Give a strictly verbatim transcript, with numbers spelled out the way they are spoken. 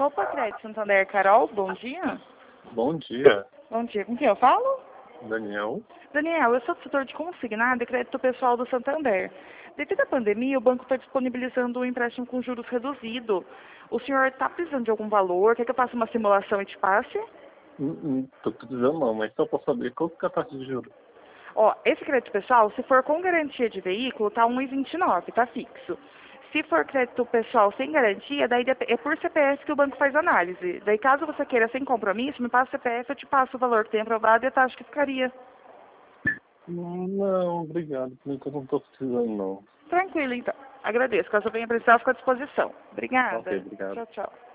Copa Crédito Santander, Carol, bom dia. Bom dia, Bom dia, com quem eu falo? Daniel. Daniel, eu sou do setor de consignado e crédito pessoal do Santander. Devido à pandemia, o banco está disponibilizando um empréstimo com juros reduzido. O senhor está precisando de algum valor? Quer que eu faça uma simulação e te passe? Hum, hum, tô precisando não, mas só para saber qual que é a taxa de juros. Ó, esse crédito pessoal, se for com garantia de veículo, tá um vírgula vinte e nove, tá fixo. Se for crédito pessoal sem garantia, daí dep- é por C P F que o banco faz análise. Daí caso você queira sem compromisso, me passa o C P F, eu te passo o valor que tem aprovado e a taxa que ficaria. Hum, Não, obrigado, por enquanto eu não tô precisando não. Tranquilo, então. Agradeço. Caso eu venha precisar, eu fico à disposição. Ok, Obrigada. obrigado. Tchau, tchau.